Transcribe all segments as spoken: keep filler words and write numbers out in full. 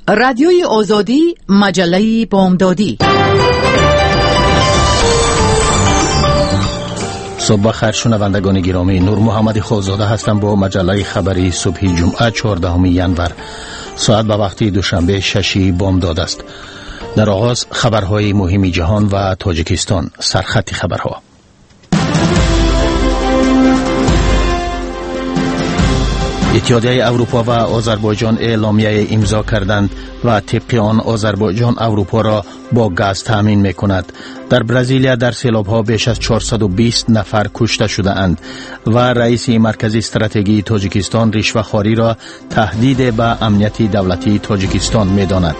رادیوی آزادی، مجله بامدادی. صبح بخیر شنوندگان گرامی، نور محمد خوزاده هستم با مجله خبری صبح جمعه چهاردهم ژانویه. ساعت به وقت دوشنبه شش بامداد است. در آغاز خبرهای مهم جهان و تاجیکستان. سرخط خبرها. اتحادیه اروپا و آذربایجان اعلامیه امضا کردند و طبق آن آذربایجان اروپا را با گاز تامین می‌کند. در برزیلیا در سیلاب‌ها بیش از چهارصد و بیست نفر کشته شده‌اند و رئیس مرکز استراتژی تاجیکستان رشوه‌خواری را تهدید به امنیت دولتی تاجیکستان می‌داند.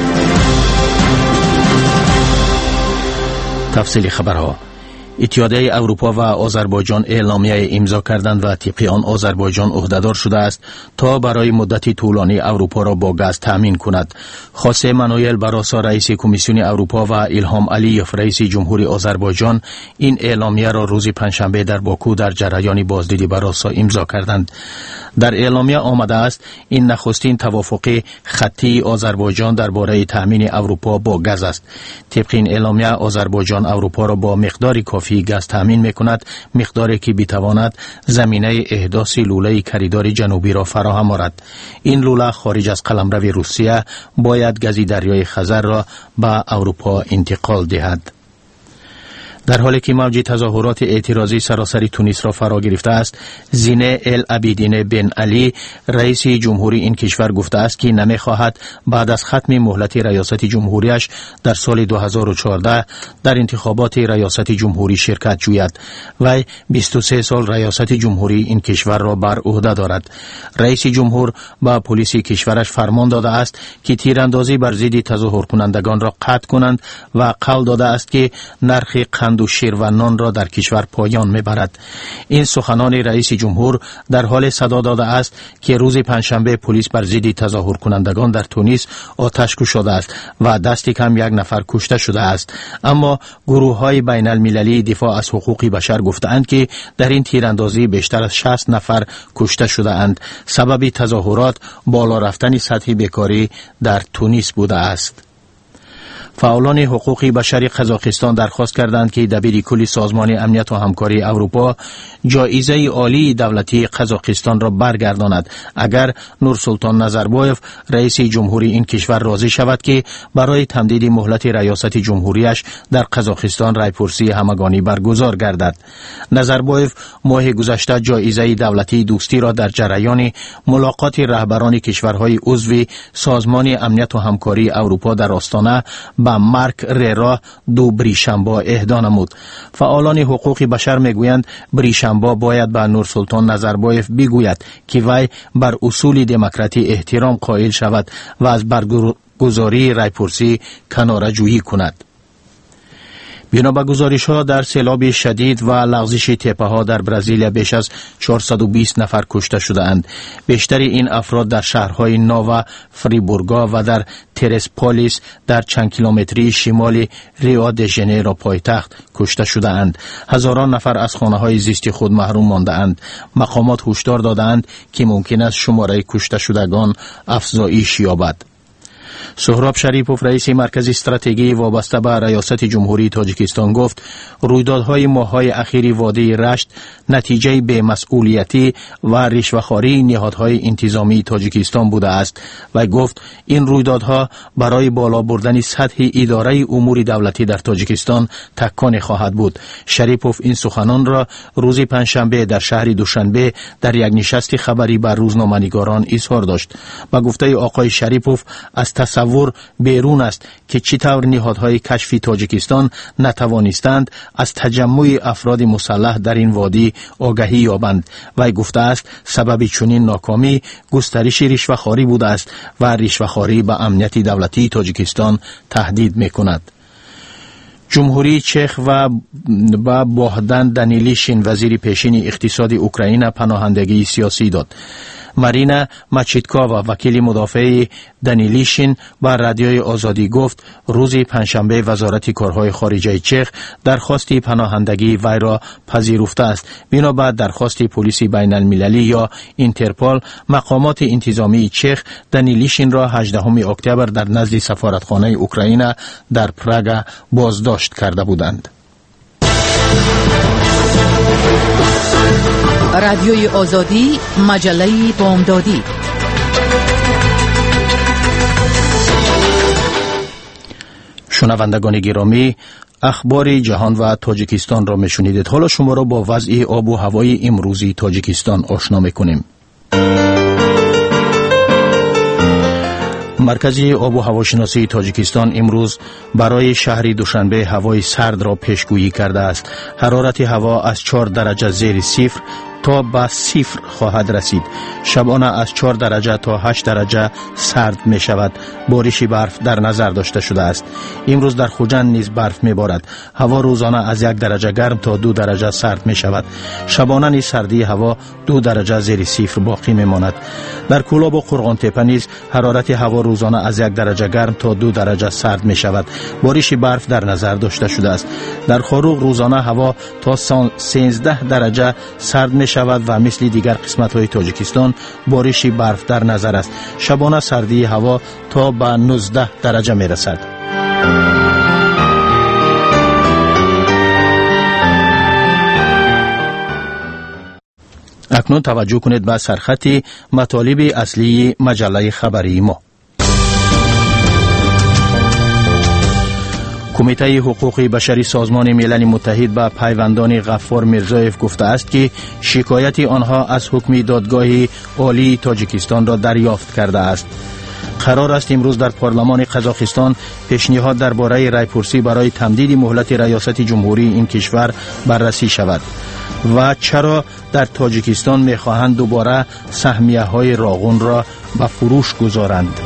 تفصیل خبرها. اتحادیه اروپا و آذربایجان اعلامیه امضا کردند و طبق آن آذربایجان عهده‌دار شده است تا برای مدتی طولانی اروپا را با گاز تامین کند. خواسته مانوئل باروسو رئیس کمیسیون اروپا و الهام علیف رئیس جمهوری آذربایجان این اعلامیه را روز پنجشنبه در باکو در جریان بازدید باروسو امضا کردند. در اعلامیه آمده است این نخستین توافق خطی آذربایجان درباره تامین اروپا با گاز است. طبق این اعلامیه آذربایجان اروپا را با مقداری کافی گاز تامین می‌کند، مقداری که بتواند زمینه احداث لوله کریدور جنوبی را فراهم آورد. این لوله خارج از قلمرو روسیه باید گاز دریای خزر را به اروپا انتقال دهد. در حالی که موج تظاهرات اعتراضی سراسر تونس را فرا گرفته است، زینه العابدین بن علی رئیس جمهوری این کشور گفته است که نمی‌خواهد بعد از ختم مهلت ریاست جمهوریش در سال دو هزار و چهارده در انتخابات ریاست جمهوری شرکت جوید. وی بیست و سه سال ریاست جمهوری این کشور را بر عهده دارد. رئیس جمهور با پلیس کشورش فرمان داده است که تیراندازی بر ضد تظاهر کنندگان را قطع کنند و قول داده است که نرخ قند و شیر و نان را در کشور پایان میبرد. این سخنان رئیس جمهور در حال صدا داده است که روز پنجشنبه پلیس بر ضد تظاهر کنندگان در تونس آتش گشوده است و دست کم یک نفر کشته شده است. اما گروه های بین المللی دفاع از حقوق بشر گفتند که در این تیراندازی بیشتر از شصت نفر کشته شده اند. سبب تظاهرات بالا رفتن سطح بیکاری در تونس بوده است. فعالان حقوق بشری قزاقستان درخواست کردند که دبیر کل سازمان امنیت و همکاری اروپا جایزه عالی دولتی قزاقستان را برگرداند اگر نورسلطان نظربایف رئیس جمهوری این کشور راضی شود که برای تمدید مهلت ریاست جمهوریش در قزاقستان رایپرسی همگانی برگزار گردد. نظربایف ماه گذشته جایزه دولتی دوستی را در جریان ملاقات رهبران کشورهای عضو سازمان امنیت و همکاری اروپا در آستانه با مارک ریرا دو بریشنبا اهدا نمود. فعالان حقوق بشر میگویند بریشنبا باید به نورسلطان نظربایف بگوید که وی بر اصول دموکراسی احترام قائل شود و از برگزاری رایپرسی کناره جویی کند. بنا به گزارش‌ها در سیلاب شدید و لغزش تپه‌ها در برزیلیا بیش از چهارصد و بیست نفر کشته شده‌اند. بیشتر این افراد در شهرهای ناوا فریبورگا و در ترسپولیس در چند کیلومتری شمال ریو د ژانیرو پایتخت کشته شده‌اند. هزاران نفر از خانه‌های زیستی خود محروم مانده‌اند. مقامات هشدار داده‌اند که ممکن است شماره کشته شدگان افزایش یابد. سهراب شریپوف رئیس مرکز استراتژی وابسته به ریاست جمهوری تاجیکستان گفت رویدادهای ماه‌های اخیر وادی رشت نتیجه بی‌مسئولیتی و رشوه‌خواری نهادهای انتظامی تاجیکستان بوده است و گفت این رویدادها برای بالا بردن سطح اداره امور دولتی در تاجیکستان تکان خواهد بود. شریپوف این سخنان را روز پنجشنبه در شهر دوشنبه در یک نشست خبری بر روزنامه‌نگاران اظهار داشت. با گفته آقای شریپوف از تصور بیرون است که چطور نهادهای کشفی تاجیکستان نتوانستند از تجمع افراد مسلح در این وادی آگاهی یابند. وی گفته است سبب چنین ناکامی گسترش رشوه‌خواری بوده است و رشوه‌خواری به امنیت دولتی تاجیکستان تهدید می‌کند. جمهوری چک و با بوهدان دانیلیشین وزیر پیشین اقتصاد اوکراین پناهندگی سیاسی داد. مارینا ماچیتکاوا وکیل مدافع دانیلیشین با رادیوی آزادی گفت روز پنجشنبه وزارت کارهای خارجه چخ درخواست پناهندگی وی را پذیرفته است. بنابر درخواست پلیس بین المللی یا اینترپول، مقامات انتظامی چخ دانیلیشین را هجدهم اکتبر در نزد سفارتخانه اوکراین در پراگ بازداشت کرده بودند. رادیوی آزادی، مجله بامدادی. شنوندگان گرامی، اخبار جهان و تاجیکستان را میشنیدید. حالا شما را با وضع آب و هوای امروزی تاجیکستان آشنا میکنیم. مرکزی آب و هواشناسی تاجیکستان امروز برای شهر دوشنبه هوای سرد را پیشگویی کرده است. حرارت هوا از چهار درجه زیر صفر تا به صفر خواهد رسید. شبانه از چهار درجه تا هشت درجه سرد می شود. بارش برف در نظر داشته شده است. امروز در خوجند نیز برف می بارد. هوا روزانه از یک درجه گرم تا دو درجه سرد می شود. شبانه نیز سردی هوا دو درجه زیر صفر باقی می ماند. در کولاب و قرغان تپه نیز حرارت هوا روزانه از یک درجه گرم تا دو درجه سرد می شود. بارش برف در نظر داشته شده است. در خاروق روزانه هوا تا سیزده درجه سرد می شود و مثل دیگر قسمت‌های تاجیکستان بارش برف در نظر است. شبانه سردی هوا تا به نوزده درجه می رسد. اکنون توجه کنید به سرخط مطالب اصلی مجله خبری ما. کمیته حقوق بشری سازمان ملل متحد به پیوندان غفار میرزایف گفته است که شکایت آنها از حکم دادگاه عالی تاجیکستان را دریافت کرده است. قرار است امروز در پارلمان قزاقستان پیشنهاد درباره رایپرسی برای تمدید مهلت ریاست جمهوری این کشور بررسی شود. و چرا در تاجیکستان می‌خواهند دوباره سهمیه‌های راغون را به فروش گذارند؟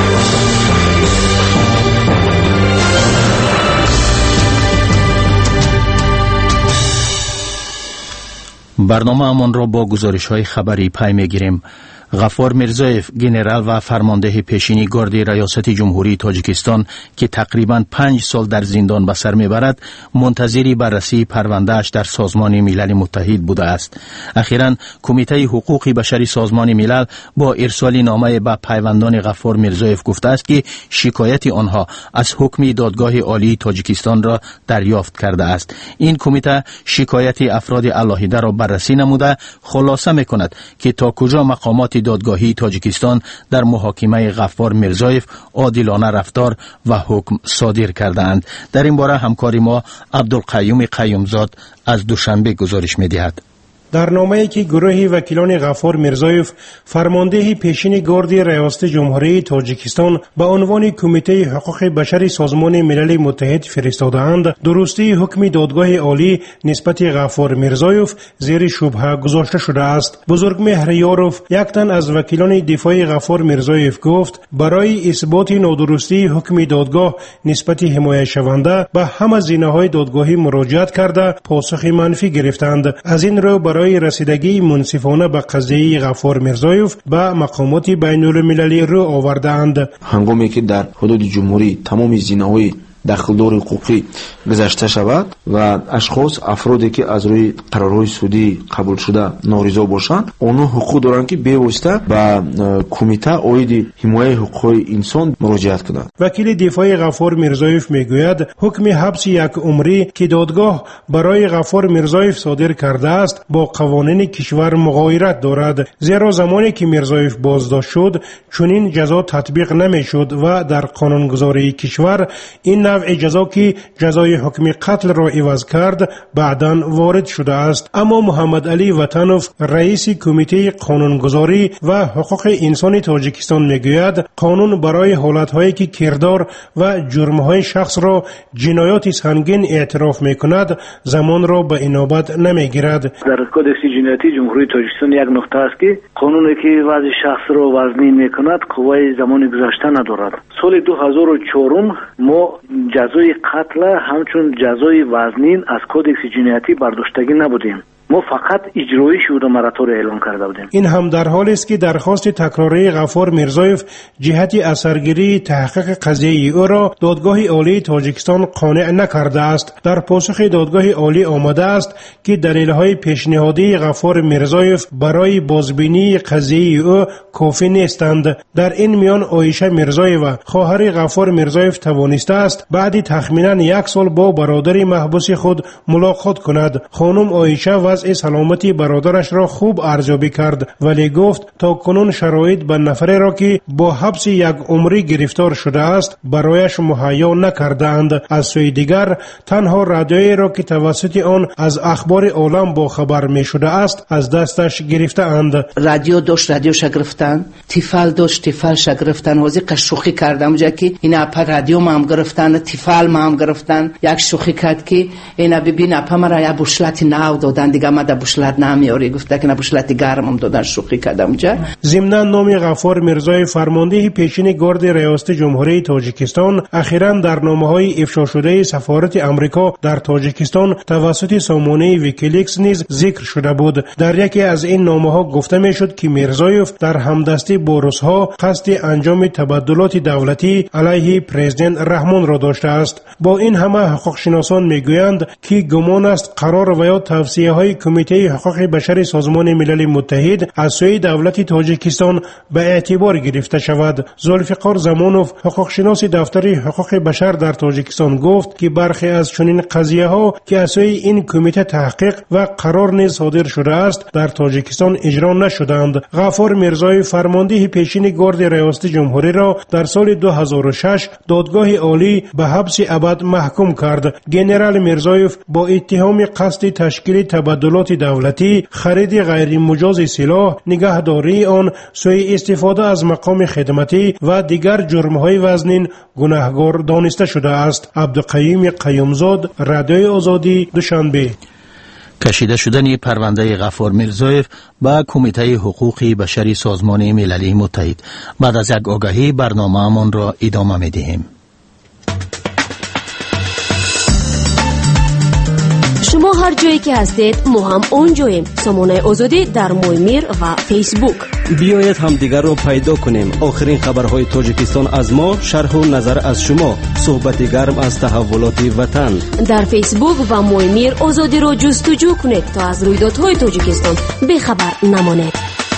برنامه امان را با گزارش های خبری پی میگیریم. غفار میرزایف، گنرال و فرمانده پیشین گارد ریاست جمهوری تاجیکستان که تقریباً پنج سال در زندان به سر میبرد، منتظر بررسی پروندهش در سازمان ملل متحد بوده است. اخیراً کمیته حقوق بشری سازمان ملل با ارسال نامه به پیوندان غفار میرزایف گفته است که شکایت آنها از حکم دادگاه عالی تاجیکستان را دریافت کرده است. این کمیته شکایت افراد علاهیده را بررسی نموده خلاصه میکند که تا کجا مقامات دادگاهی تاجیکستان در محاکمه غفار میرزایف عادلانه رفتار و حکم صادر کردند. در این باره همکار ما عبدالقیوم قیومزاد از دوشنبه گزارش می‌دهد. در نامه‌ای که گروه وکیلان غفار میرزایف، فرمانده پیشین گارد ریاست جمهوری تاجیکستان به عنوان کمیته حقوق بشری سازمان ملل متحد فرستاده‌اند، درستی حکم دادگاه عالی نسبت غفار میرزایف زیر شبهه گذاشته شده است. بزرگ مهریاروف، یک تن از وکیلان دفاع غفار میرزایف، گفت برای اثبات نادرستی حکم دادگاه نسبت حمایت شونده به همه زینه‌های دادگاهی مراجعت کرده پاسخ منفی گرفتند. از این رو برای رسیدگی منصفانه به قضیه غفار میرزایف به مقامات بین المللی رو آوردند. هنگامی که در حدود جمهوری تمام زینه‌های داخلدار حقوقی گذاشته شود و اشخاص افرادی که از روی قرارهای سودی قبول شده نارضا باشند، آنها حقوق دارند که به‌واسطه به کمیته عاید حمایت حقوق انسان مراجعت کنند. وکیل دفاع غفار میرزایف میگوید حکم حبس یک عمری که دادگاه برای غفار میرزایف صادر کرده است با قوانین کشور مغایرت دارد، زیرا زمانی که میرزایف بازداشت شد چنین جزا تطبیق نمیشد و در قانونگذاری کشور این نوع جزا که جزای حکم قتل را عوض کرد بعداً وارد شده است. اما محمد علی وطنوف، رئیس کمیته قانونگذاری و حقوق انسان تاجیکستان میگوید قانون برای حالت‌هایی که کردار و جرم‌های شخص را جنایات سنگین اعتراف می‌کند زمان را به انابت نمی‌گیرد. در کدکس جنایتی جمهوری تاجیکستان یک نقطه است که قانونی که وضع شخص را وزنی می‌کند قوه زمان گذشته ندارد. سال دو هزار و چهار ما جزای قتل همچون جزای وزنین از کدکس جنایتی برداشتگی نبودیم. ما فقط اجرایی شده مراتب را اعلام کرده بودیم. این هم در حالی است که درخواست تکراری غفار میرزایف جهت اثرگیری تحقیق قضیه او را دادگاه عالی تاجیکستان قانع نکرده است. در پاسخ دادگاه عالی آمده است که دلیل‌های پیشنهادی غفار میرزایف برای بازبینی قضیه او کافی نیستند. در این میان عایشه میرزایف خواهر غفار میرزایف توانسته است بعد تخمینا یک سال با برادر محبوس خود ملاقات کند. خانم عایشه وضع سلامتی برادرش را خوب ارزیابی کرد ولی گفت تا کنون شرایط به نفری را که با حبس یک عمری گرفتار شده است برایش مهیا نکردند. از سوی دیگر تنها رادیویی را که توسط آن از اخبار عالم با خبر می شده است از دستش گرفته اند. رادیو داشت رادیوش گرفتن، تیفال داشت تیفالش گرفتن. وزی قشوخی کردم جا که اینا پر رادیو ما هم گرفتن، تیفال ما هم گرفتن. یک شوخی کرد که اینا ببین اپا مرا یا بوشلت ناو دادن دیگه ما دا بوشلت نمیاری گفته که نه بوشلت گرم هم دادن. شوخی کردم جا. ضمن نام غفار میرزای فرمانده پیشین گارد ریاست جمهوری تاجیکستان اخیراً در نامه‌های افشا شده سفارت امریکا در تاجیکستان توسط سامانه ویکیلیکس نیز ذکر شده بود. در یکی از این نامه‌ها گفته میشد که میرزایف در همدستی با روس‌ها قصد انجام تبادلات دولتی علیه پرزیدنت رحمان را داشته است. با این همه حقوق شناسان میگویند که گمان است قرار و یا توصیه‌های کمیته حقوق بشر سازمان ملل متحد از سوی دولت تاجیکستان به اعتبار گرفته شود. ذوالفقار زمانوف حقوق شناس دفتر حقوق بشر در تاجیکستان گفت که برخی از چنین قضیه‌ها که از سوی این کمیته تحقیق و قرار نیز صادر شده است در تاجیکستان اجرا نشدند. غفار میرزای فرمانده پیشین گارد ریاست جمهوری را در سال دو هزار و شش دادگاه عالی به حبس ابد محکوم کرد. ژنرال میرزایف با اتهام قصد تشکیل تبادلات دولتی، خرید غیر مجاز سلاح، نگهداری آن، سوء استفاده از مقام خدمتی و دیگر جرم‌های وزنین گناهکار دانسته شده است. عبدالقیوم قیومزاد، رادیوی آزادی، دوشنبه. کشیده شدن پرونده غفار میرزایف به کمیته حقوق بشری سازمان ملل متحد. بعد از یک آگاهی برنامه‌مان را ادامه می‌دهیم. شما هر جایی که هستید ما هم اونجاییم. سامانه آزادی در مویمیر و فیسبوک. بیایید هم دیگر را پیدا کنیم. آخرین خبرهای تاجیکستان از ما، شرح و نظر از شما، صحبت گرم از تحولات وطن. در فیسبوک و مویمیر آزادی را جستجو کنید تا از رویدادهای تاجیکستان بیخبر نمانید.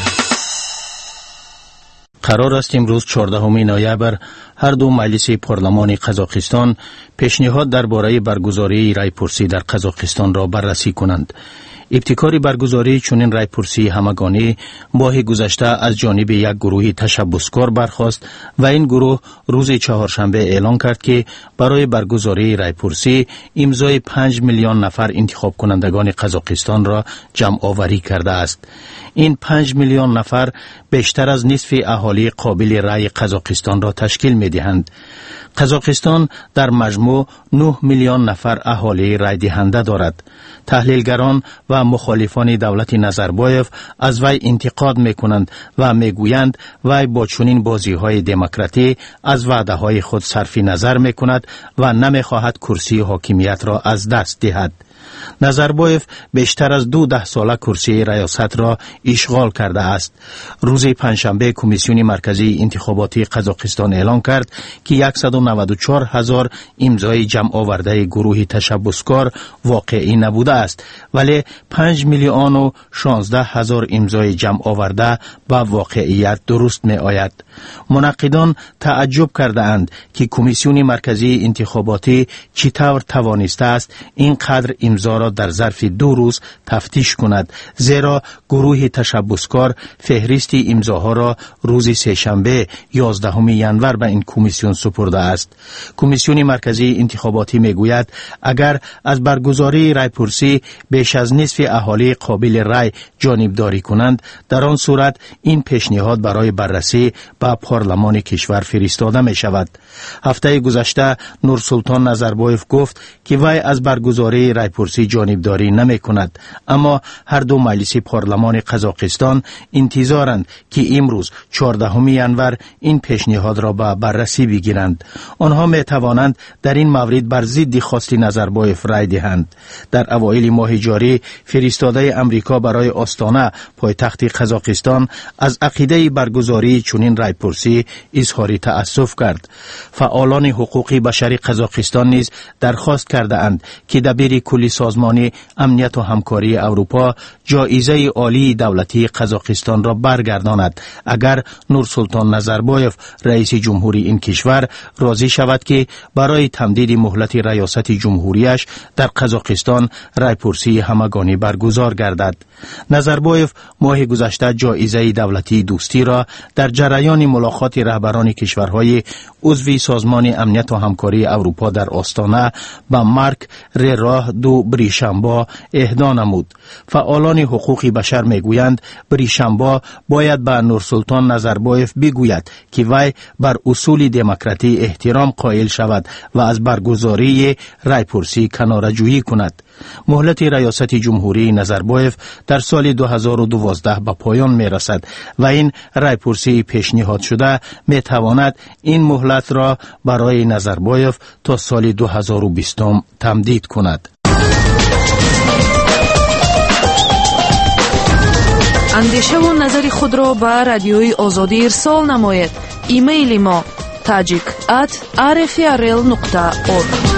قرار است امروز چهاردهم نوامبر هر دو مجلس پارلمان قزاقستان پیشنهاد درباره برگزاری رایپرسی در قزاقستان را بررسی کنند. ابتکار برگزاری چنین رایپرسی همگانی ماه گذشته از جانب یک گروه تشبسکار برخاست و این گروه روز چهارشنبه اعلان کرد که برای برگزاری رایپرسی امضای پنج میلیون نفر انتخاب کنندگان قزاقستان را جمع آوری کرده است. این پنج میلیون نفر بیشتر از نصف اهالی قابل رای قزاقستان را تشکیل می دهند. قزاقستان در مجموع نه میلیون نفر اهالی رای دهنده دارد. تحلیلگران و مخالفان دولت نظربایف از وی انتقاد می کنند و می گویند وی با چنین بازی های دموکراتی از وعده های خود صرف نظر می کند و نمی خواهد کرسی حاکمیت را از دست دهد. نظربایف بیشتر از دو ده ساله کرسی ریاست را اشغال کرده است. روز پنجشنبه کمیسیون مرکزی انتخاباتی قزاقستان اعلان کرد که صد و نود و چهار هزار امضای جمع آورده گروه تشبسکار واقعی نبوده است، ولی پنج میلیون و شانزده هزار امضای جمع آورده به واقعیت درست می آید. منقدان تعجب کرده اند که کمیسیون مرکزی انتخاباتی چطور توانسته است اینقدر امضا را در ظرف دو روز تفتیش کند، زیرا گروه تشبسکار فهرست امضاها را روز سه‌شنبه یازدهم ژانویه به این کمیسیون سپرده است. کمیسیون مرکزی انتخاباتی میگوید اگر از برگزاری رایپرسی بیش از نصف اهالی قابل رای جانبداری کنند، در آن صورت این پیشنهاد برای بررسی به پارلمان کشور فرستاده می شود. هفته گذشته نورسلطان نظربایف گفت که وی از برگزاری رایپرسی رایپرسی جانبداری نمی کند، اما هر دو مجلس پارلمان قزاقستان انتظارند که امروز چهاردهم ینور این پیشنهاد را به بررسی بگیرند. آنها می توانند در این مورد بر ضد خواست نظربایف رای دهند. در اوایل ماه جاری فرستاده امریکا برای آستانه پایتخت قزاقستان از عقیده برگزاری چنین رایپرسی اظهار تأسف کرد. فعالان حقوق بشری قزاقستان نیز درخواست کرده اند که دبیر کلی سازمان امنیت و همکاری اروپا جایزه عالی دولتی قزاقستان را برگرداند اگر نورسلطان نظربایف رئیس جمهوری این کشور راضی شود که برای تمدید مهلت ریاست جمهوریش در قزاقستان رایپرسی همگانی برگزار گردد. نظربایف ماه گذشته جایزه دولتی دوستی را در جریان ملاقات رهبران کشورهای عضو سازمان امنیت و همکاری اروپا در آستانه به مارک رراه دو بریشنبا اهدا نمود. فعالان حقوق بشر میگویند بریشنبا باید به نورسلطان نظربایف بگوید که وی بر اصول دموکراسی احترام قائل شود و از برگزاری رایپرسی کناره‌جویی کند. مهلت ریاست جمهوری نظربایف در سال دو هزار و دوازده به پایان می رسد و این رایپرسی پیشنهاد شده می تواند این مهلت را برای نظربایف تا سال دو هزار و بیست تمدید کند. اندیشه و نظر خود را به رادیوی آزادی ارسال نماید. ایمیل ما تاجیک ات آر اف ار ال نقطه اورگ.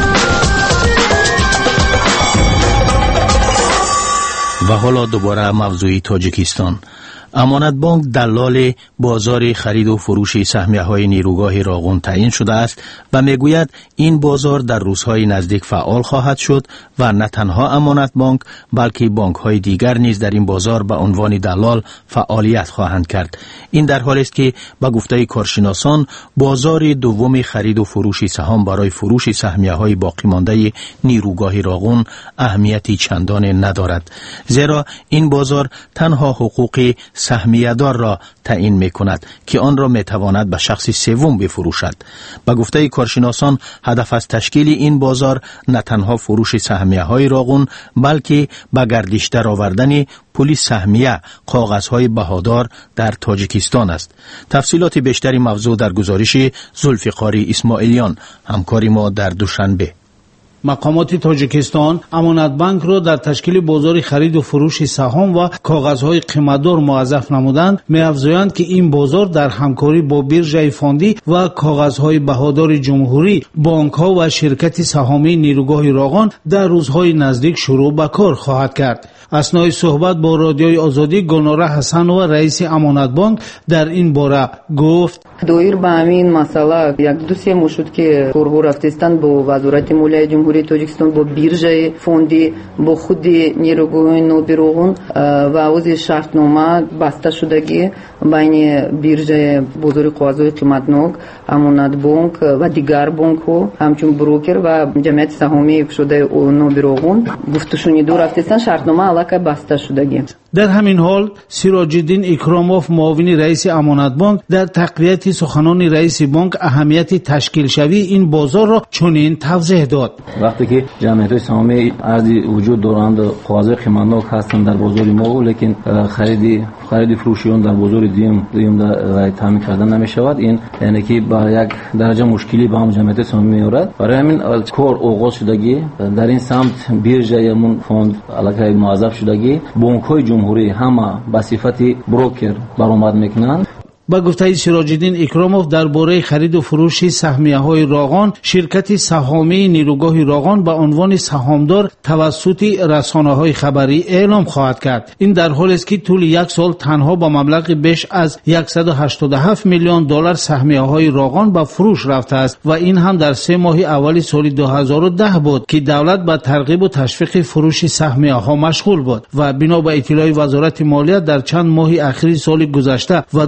و حالا دوباره موضوع تاجیکستان. امانت بانک دلال بازار خرید و فروش سهمیه های نیروگاه راغون تعیین شده است و میگوید این بازار در روزهای نزدیک فعال خواهد شد و نه تنها امانت بانک بلکه بانک های دیگر نیز در این بازار به عنوان دلال فعالیت خواهند کرد. این در حالی است که به گفته کارشناسان بازار دوم خرید و فروش سهام برای فروش سهمیه های باقی مانده نیروگاه راغون اهمیتی چندان ندارد، زیرا این بازار تنها حقوق سهمیه دار را تعیین می کند که آن را می تواند به شخص سوم بفروشد. به گفته کارشناسان هدف از تشکیل این بازار نه تنها فروش سهمیه های راغون بلکه به گردش درآوردن پول سهمیه کاغذهای بهادار در تاجیکستان است. تفصیلات بیشتری موضوع در گزارش ذوالفقار اسماعیلیان همکار ما در دوشنبه. مقامات تاجیکستان امانت بانک را در تشکیل بازار خرید و فروش سهام و کاغذهای قیمتدار موظف نمودند. می‌افزایند که این بازار در همکاری با بیرژه فاندی و کاغذهای بهادار جمهوری، بانک‌ها و شرکت سهامی نیروگاه راغون در روزهای نزدیک شروع به کار خواهد کرد. اثنای صحبت با رادیوی آزادی گلناره حسنова رئیس امانت بانک در این باره گفت: доир ба ҳамин масъала як ду се моҳ шуд ки корҳо рафтестанд бо вазорати молияи ҷумҳурии тоҷикистон, бо биржаи фонди, бо худи нерӯгоҳои нобироғун ва ози шартнома баста шудагӣ байни биржаи бозори қоғазҳои қиматнок, амонатбонк ва дигар бонкҳо ҳамчун брокер ва ҷамъияти саҳомии кушодаи нобироғун гуфтушуниду рафтестанд, шартнома аллакай баста шудагӣ. در همین حال سیراج‌الدین اکراموف معاون رئیس امانت بانک در تقویت سخنان رئیس بانک اهمیت تشکیل شوی این بازار را چنین توضیح داد: وقتی که جمعیت سهامی ارزی وجود دارند و کاغذهای قیمتناک هستند در بازار ما، لیکن خرید خرید فروشیان در بازار دیم دیم در تامین کردن نمی شود، این یعنی که با یک درجه مشکلی به هم جمعیت سهامی میارد. برای همین کار آغاز شدگی در این سمت بیرژه‌مون فاند علاقه موظف شدگی بانک‌های جمهوری همه به صفت بروکر برآمد میکنند. با گفته سیراج‌الدین اکراموف درباره خرید و فروش سهمیه‌های راغون، شرکت سهامی نیروگاه راغون به عنوان سهامدار توسط رسانه‌های خبری اعلام خواهد کرد. این در حالی است که طول یک سال تنها با مبلغ بیش از صد و هشتاد و هفت میلیون دلار سهمیه‌های راغون به فروش رفته است و این هم در سه ماه اول سال دو هزار و ده بود که دولت به ترغیب و تشویق فروش سهمیه‌ها مشغول بود و بنا به اطلاع وزارت مالیات در چند ماه اخیر سال گذشته و دو هفته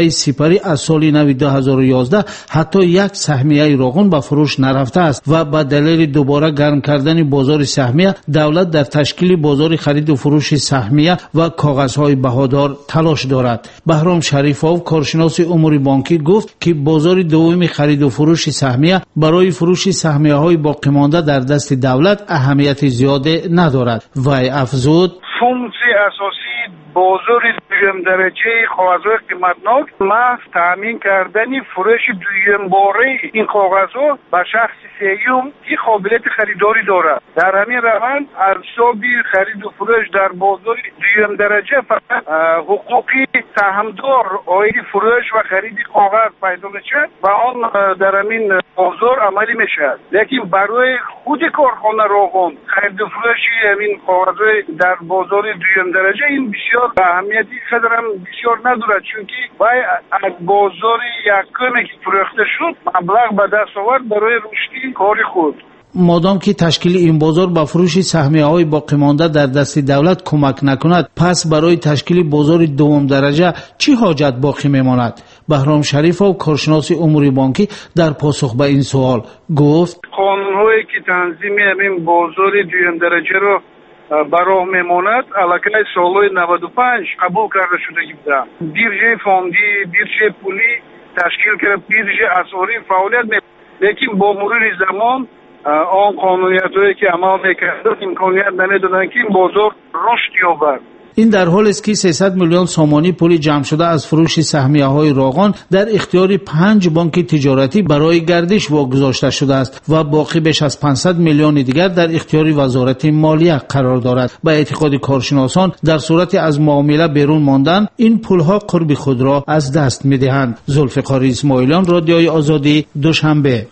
سهمیه سپری از سال نو دو هزار و یازده حتی یک سهمیه روغن به فروش نرفته است و به دلیل دوباره گرم کردن بازار سهمیه دولت در تشکیل بازار خرید و فروش سهمیه و کاغذهای بهادار تلاش دارد. بهرام شریفov کارشناس امور بانکی گفت که بازار دوم خرید و فروش سهمیه برای فروش سهمیه های باقی مانده در دست دولت اهمیت زیاده ندارد. وی افزود فونکسی اساسی بازار دویم درجه کاغذهای قیمتناک محض تامین کردن فروش دویم باره این کاغذها به شخص سیوم این قابلیت خریداری دارد. در همین روند ارزیابی خرید و فروش در بازار دویم درجه فقط حقوقی سهامدار آید فروش و خرید کاغذ پیدا میشد و آن در همین بازار عملی میشد. لیکن برای خود کارخانه روغن خرید و فروش همین کاغذهای در بازار دویم درجه این بسیار به اهمیتی قدرم بسیار ندارد، چونکه وای از بازار یکمی که فروخته شد مبلغ به دست آورد برای رشد کار خود. مادام که تشکیل این بازار به فروش سهمیه های باقی مانده در دست دولت کمک نکند، پس برای تشکیل بازار دوم درجه چی حاجت باقی میماند؟ بهرام شریفov کارشناس امور بانکی در پاسخ به این سوال گفت قانون‌هایی که تنظیم همین بازار دوم درجه رو براه میماند علاقه سالهای نود و پنج قبول کرده شده بوده. بیرژه فوندی، بیرژه پولی تشکیل کرده، بیرژه اسعاری فعالیت می، لیکن با مرور زمان آن قانونیت‌هایی که عمل میکرد امکانیت نمیدادند که این بازار رشد یابد. این در حال است که سیصد میلیون سامانی پول جمع شده از فروش سهمیه های روغن در اختیار پنج بانک تجارتی برای گردش واگذاشته شده است و باقی بیش از پانصد میلیون دیگر در اختیار وزارت مالیه قرار دارد. به اعتقاد کارشناسان در صورت از معامله بیرون ماندن این پولها قرب خود را از دست میدهند. ذوالفقار اسماعیلیان، رادیوی آزادی، دوشنبه.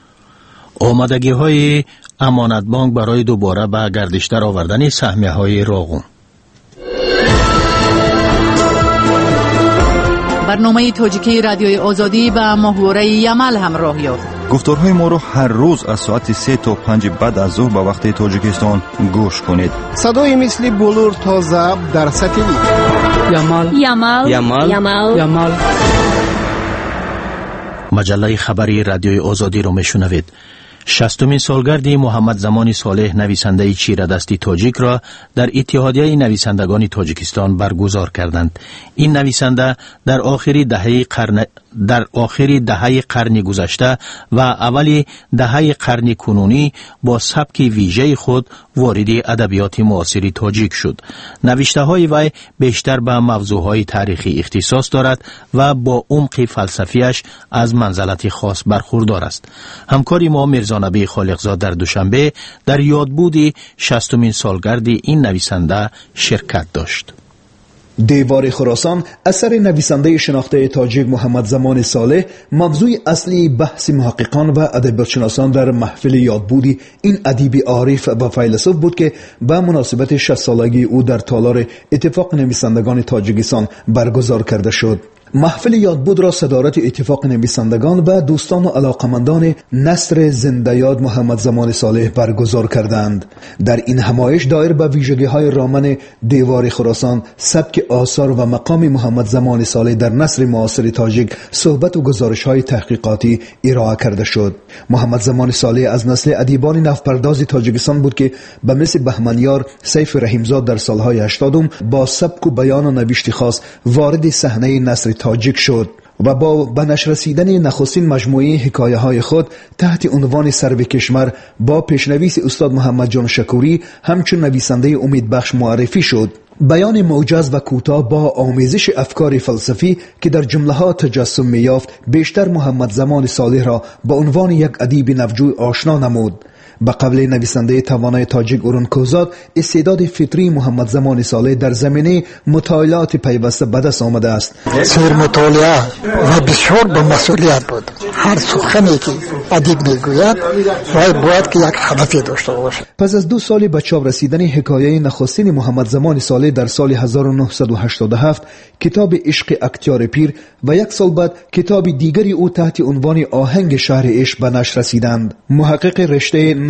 آمادگی های امانت بانک برای دوباره به گردش در آوردن سهمیه های روغن. برنامه تاجیکی رادیوی آزادی با محوره یمل همراه یافت. گفتارهای ما رو هر روز از ساعت سه تا پنج بعد از ظهر به وقت تاجیکستان گوش کنید. صدای مثل بلور تا ضبط در ساتلیت. یمل یمل یمل یمل یمل. مجله خبری رادیوی آزادی رو میشنوید. شصتمین سالگرد محمد زمان صالح نویسنده چیردستی تاجیک را در اتحادیه نویسندگان تاجیکستان برگزار کردند. این نویسنده در آخری دهه قرن در آخری دهه قرن گذشته و اولی دهه قرن کنونی با سبک ویژه خود وارد ادبیات معاصر تاجیک شد. نوشته های وی بیشتر به موضوعهای تاریخی اختصاص دارد و با عمق فلسفیش از منزلت خاص برخوردار است. همکاری ما میرزا نبی خالقزاد در دوشنبه در یادبود شصتمین سالگرد این نویسنده شرکت داشت. دیوار خراسان اثر نویسنده شناخته تاجیک محمد زمان صالح موضوع اصلی بحث محققان و ادبیاتشناسان در محفل یادبودی این ادیب عارف و فیلسوف بود که به مناسبت شصت سالگی او در تالار اتفاق نویسندگان تاجیکستان برگزار کرده شد. محفل یادبود را صدارت اتفاق نویسندگان و دوستان و علاقمندان نثر زنده یاد محمد زمان صالح برگزار کردند. در این همایش دایر به ویژگی‌های رامن دیوار خراسان، سبک آثار و مقام محمد زمان صالح در نثر معاصر تاجیک صحبت و گزارش‌های تحقیقاتی ارائه کرده شد. محمد زمان صالح از نسل ادیبان نوپرداز تاجیکستان بود که به مثل بهمنیار، سیف رحیمزاد در سالهای هشتادم با سبک و بیان و نوشت خاص وارد صحنه نثر تاجیک شد و با به نشر رسیدن نخستین مجموعه حکایه های خود تحت عنوان سرو کشمر با پیشنویس استاد محمد جان شکوری همچون نویسنده امیدبخش معرفی شد. بیان موجز و کوتاه با آمیزش افکار فلسفی که در جمله ها تجسم می‌یافت بیشتر محمد زمان صالح را به عنوان یک ادیب نوجوی آشنا نمود. به قبل نویسنده توانای تاجیک اورونکوزاد استعداد فطری محمد زمان صالح در زمینه مطالعات پیوسته به دست آمده است. سر مطالعه و بسیار با مسئولیت بود. هر سخنی که ادیب میگوید باید باید که یک هدفی داشته باشه. پس از دو سال به چاپ رسیدن حکایه نخستین محمد زمان صالح در سال هزار و نهصد و هشتاد و هفت کتاب عشق اکتیار پیر و یک سال بعد کتاب دیگری او تحت عنوان آهنگ شهر عشق به نشر رسیدند. محقق رشته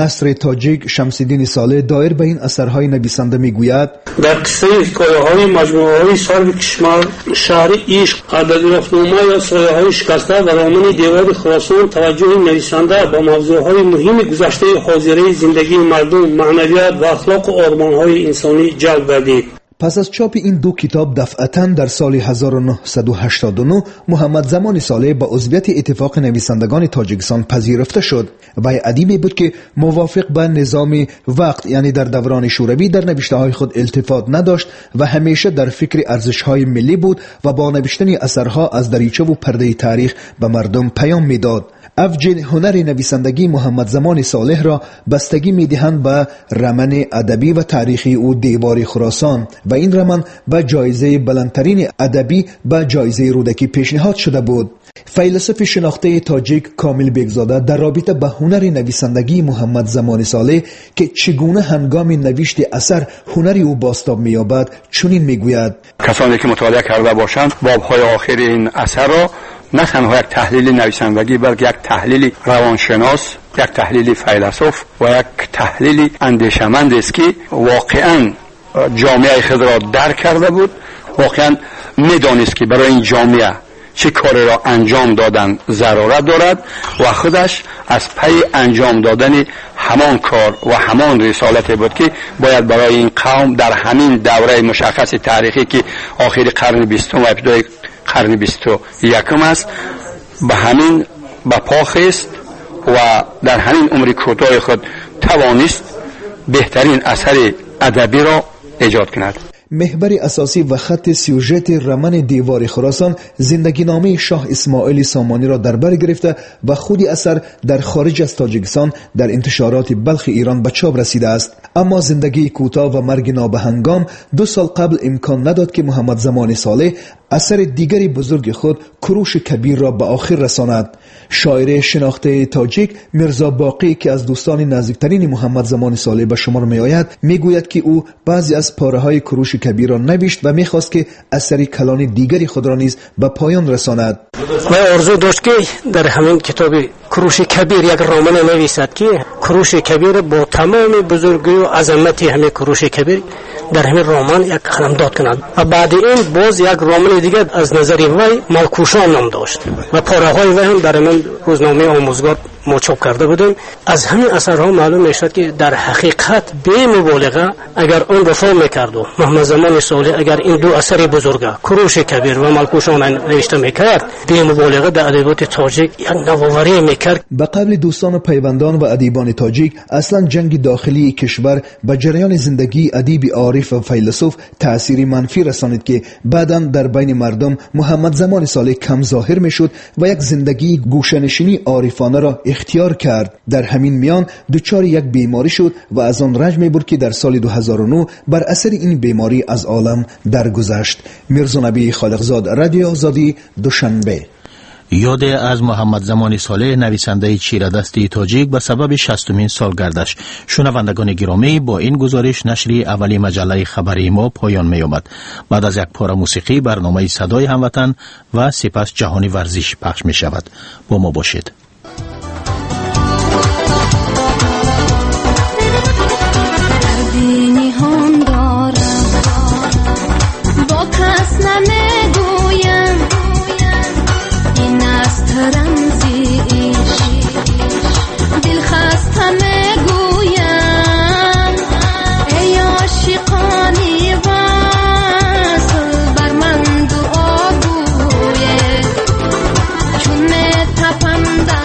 نصر تاجیک شمس‌الدین صالح دایر به این اثرهای نویسنده میگوید: در قصه حکایه‌های مجموعه‌های سرو کشمر، شهر عشق، ادبیات‌نامه یا سایه‌های شکسته و رمان دیوار خراسان توجه نویسنده با موضوعهای مهم گذشته حاضره زندگی مردم، معنویات و اخلاق و آرمان‌های انسانی جلب گردید. پس از چاپ این دو کتاب دفعتاً در سال هزار و نهصد و هشتاد و نه محمد زمان صالح با عضویت اتفاق نویسندگان تاجیکستان پذیرفته شد و ادیبی بود که موافق به نظام وقت یعنی در دوران شوروی در نوشته‌های خود التفات نداشت و همیشه در فکر ارزش‌های ملی بود و با نوشتن اثرها از دریچه و پرده تاریخ به مردم پیام می‌داد. اوج هنر نویسندگی محمد زمان صالح را بستگی می‌دهند به رمان ادبی و تاریخی او دیوار خراسان و این رمان به جایزه بلندترین ادبی به جایزه رودکی پیشنهاد شده بود. فیلسوف شناخته تاجیک کامل بیگزاده در رابطه با هنر نویسندگی محمد زمان صالح که چگونه هنگام نوشت اثر هنری او بازتاب می‌یابد چنین می‌گوید: کسانی که مطالعه کرده باشند باب‌های آخر این اثر را نه تنها یک تحلیل نویسندگی بلکه یک تحلیل روانشناس، یک تحلیل فیلسوف و یک تحلیل اندیشمند است که واقعا جامعه خود را درک کرده بود، واقعا میدانست که برای این جامعه چه کاری را انجام دادن ضرورت دارد و خودش از پی انجام دادن همان کار و همان رسالت بود که باید برای این قوم در همین دوره مشخص تاریخی که آخر قرن بیستم و ابتدای قرن بیست و یکم است به همین به پا خست و در همین عمر کوتاه خود توانست بهترین اثر ادبی را ایجاد کند. محور اساسی و خط سیوژت رمان دیوار خراسان زندگی نامه شاه اسماعیل سامانی را در بر گرفته و خودی اثر در خارج از تاجیکستان در انتشارات بلخ ایران به چاپ رسیده است. اما زندگی کوتاه و مرگ نابهنگام دو سال قبل امکان نداد که محمد زمان صالح اثر دیگری بزرگ خود کروش کبیر را به آخر رساند. شاعر شناخته تاجیک میرزا باقی که از دوستان نزدیکترین محمد زمان صالح به شمار می آید میگوید که او بعضی از پاره های کروش کبیر را نوشت و میخواست که اثری کلان دیگری خود را نیز به پایان رساند. و آرزو داشت که در همین کتاب کروش کبیر یک رمان نویسد که کروش کبیر با تمام بزرگی و عظمت همه کروش کبیر در همین رمان یک قلمداد کند و بعد این باز یک رمان دیگر از نظر وی ملکوشان نام داشت و پاره های وی هم در همین روزنامه آموزگار ما چاپ کرده بودیم. از همین اثرها معلوم میشد که در حقیقت بی مبالغه اگر اون وفا میکرد و محمد زمان صالح اگر این دو اثر بزرگه کروش کبیر و ملکوشان نوشته میکرد بی مبالغه در ادبیات تاجیک یک نوآوری میکرد. به قبل دوستان و پیوندان و ادیبان تاجیک اصلا جنگ داخلی کشور به جریان زندگی ادیب عارف و فیلسوف تأثیری منفی رسانید که بعداً در بین مردم محمد زمان صالح کم ظاهر میشد و یک زندگی گوشه‌نشینی عارفانه را اختیار کرد. در همین میان دچار یک بیماری شد و از آن رنج می‌برد که در سال دو هزار و نه بر اثر این بیماری از عالم درگذشت. میرزا نبی خالقزاد، رادیو آزادی، دوشنبه. یاد از محمد زمان صالح نویسنده چیره‌دستی تاجیک به سبب شصتمین سالگردش. شنوندگان گرامی، با این گزارش نشری اولی مجله خبری ما پایان می‌یابد. بعد از یک پاره موسیقی برنامه صدای هموطن و سپس جهانی ورزش پخش می‌شود. با ما باشید. Panda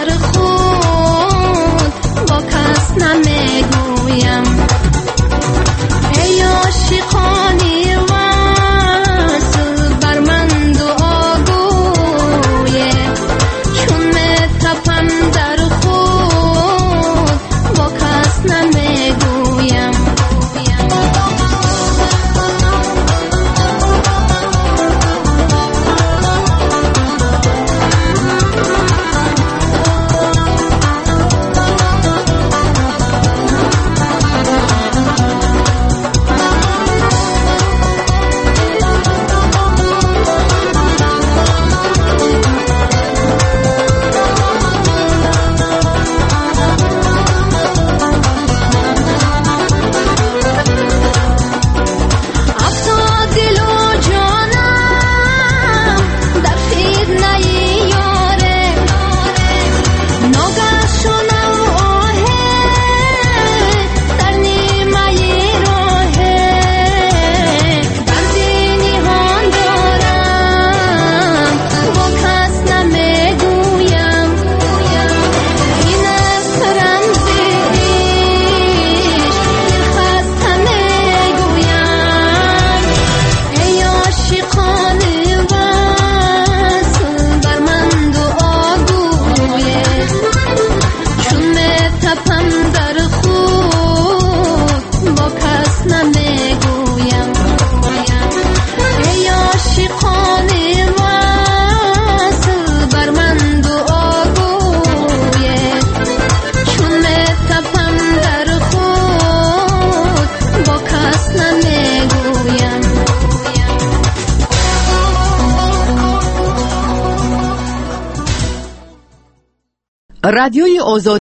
رادیوی آزادی